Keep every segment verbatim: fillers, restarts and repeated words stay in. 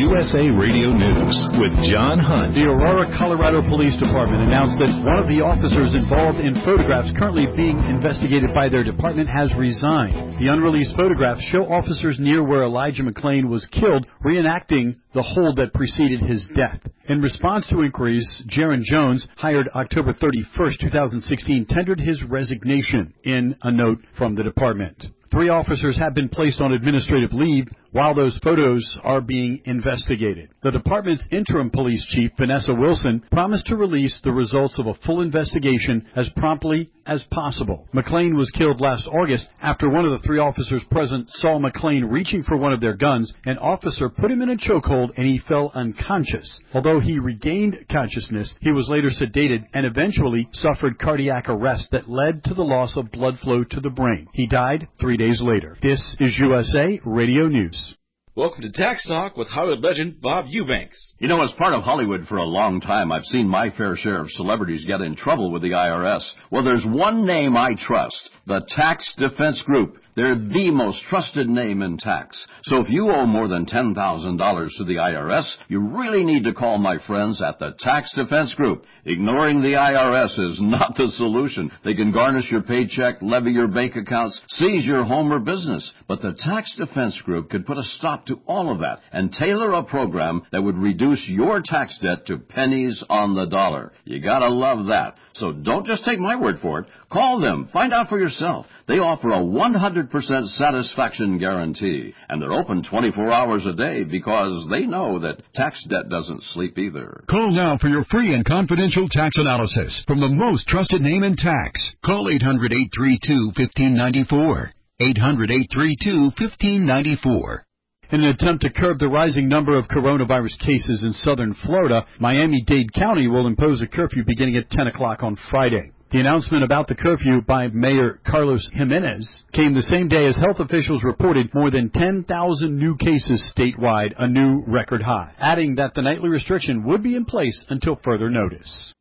U S A Radio News with John Hunt. The Aurora, Colorado Police Department announced that one of the officers involved in photographs currently being investigated by their department has resigned. The unreleased photographs show officers near where Elijah McClain was killed, reenacting the hold that preceded his death. In response to inquiries, Jaron Jones, hired October thirty-first, twenty sixteen, tendered his resignation in a note from the department. Three officers have been placed on administrative leave while those photos are being investigated. The department's interim police chief, Vanessa Wilson, promised to release the results of a full investigation as promptly as possible. McClain was killed last August after one of the three officers present saw McClain reaching for one of their guns. An officer put him in a chokehold and he fell unconscious. Although he regained consciousness, he was later sedated and eventually suffered cardiac arrest that led to the loss of blood flow to the brain. He died three days later. This is U S A Radio News. Welcome to Tax Talk with Hollywood legend Bob Eubanks. You know, as part of Hollywood for a long time, I've seen my fair share of celebrities get in trouble with the I R S. Well, there's one name I trust, the Tax Defense Group. They're the most trusted name in tax. So if you owe more than ten thousand dollars to the I R S, you really need to call my friends at the Tax Defense Group. Ignoring the I R S is not the solution. They can garnish your paycheck, levy your bank accounts, seize your home or business. But the Tax Defense Group could put a stop to all of that and tailor a program that would reduce your tax debt to pennies on the dollar. You gotta love that. So don't just take my word for it. Call them. Find out for yourself. They offer a one hundred percent satisfaction guarantee, and they're open twenty-four hours a day because they know that tax debt doesn't sleep either. Call now for your free and confidential tax analysis from the most trusted name in tax. Call eight hundred, eight three two, one five nine four. eight hundred, eight three two, one five nine four. In an attempt to curb the rising number of coronavirus cases in southern Florida, Miami-Dade County will impose a curfew beginning at ten o'clock on Friday. The announcement about the curfew by Mayor Carlos Jimenez came the same day as health officials reported more than ten thousand new cases statewide, a new record high, adding that the nightly restriction would be in place until further notice.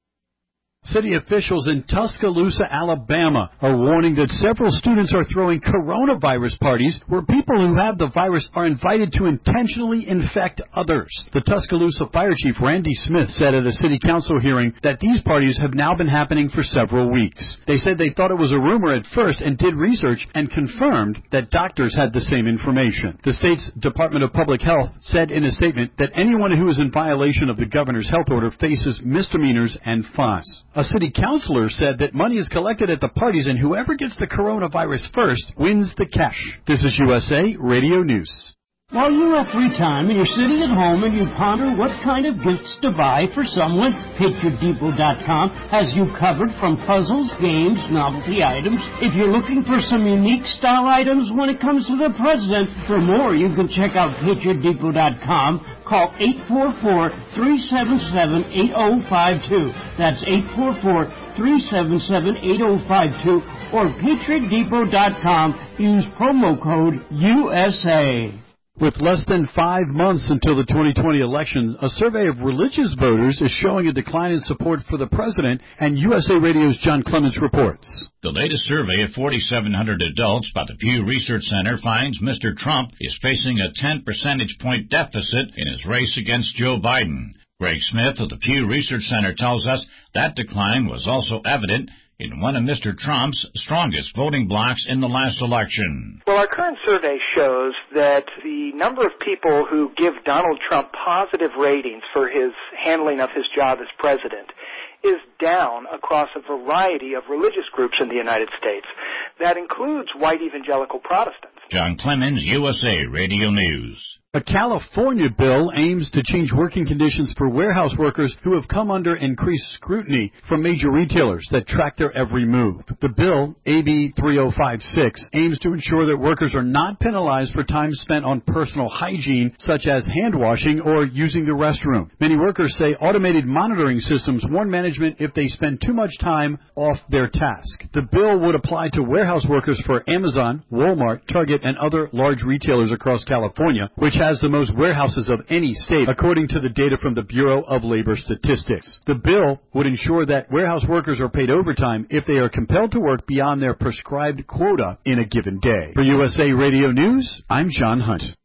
City officials in Tuscaloosa, Alabama, are warning that several students are throwing coronavirus parties where people who have the virus are invited to intentionally infect others. The Tuscaloosa Fire Chief Randy Smith said at a city council hearing that these parties have now been happening for several weeks. They said they thought it was a rumor at first and did research and confirmed that doctors had the same information. The state's Department of Public Health said in a statement that anyone who is in violation of the governor's health order faces misdemeanors and fines. A city councilor said that money is collected at the parties and whoever gets the coronavirus first wins the cash. This is U S A Radio News. While you have free time and you're sitting at home and you ponder what kind of gifts to buy for someone, Patriot Depot dot com has you covered from puzzles, games, novelty items. If you're looking for some unique style items when it comes to the president, for more you can check out Patriot Depot dot com. Call eight four four, three seven seven, eight zero five two. That's eight four four, three seven seven, eight zero five two. Or Patriot Depot dot com. Use promo code U S A. With less than five months until the twenty twenty elections, a survey of religious voters is showing a decline in support for the president, and U S A Radio's John Clements reports. The latest survey of forty-seven hundred adults by the Pew Research Center finds Mister Trump is facing a ten percentage point deficit in his race against Joe Biden. Greg Smith of the Pew Research Center tells us that decline was also evident in one of Mister Trump's strongest voting blocs in the last election. Well, our current survey shows that the number of people who give Donald Trump positive ratings for his handling of his job as president is down across a variety of religious groups in the United States. That includes white evangelical Protestants. John Clemens, U S A Radio News. A California bill aims to change working conditions for warehouse workers who have come under increased scrutiny from major retailers that track their every move. The bill, A B three oh five six, aims to ensure that workers are not penalized for time spent on personal hygiene, such as hand washing or using the restroom. Many workers say automated monitoring systems warn management if they spend too much time off their task. The bill would apply to warehouse workers for Amazon, Walmart, Target, and other large retailers across California, which has the most warehouses of any state, according to the data from the Bureau of Labor Statistics. The bill would ensure that warehouse workers are paid overtime if they are compelled to work beyond their prescribed quota in a given day. For U S A Radio News, I'm John Hunt.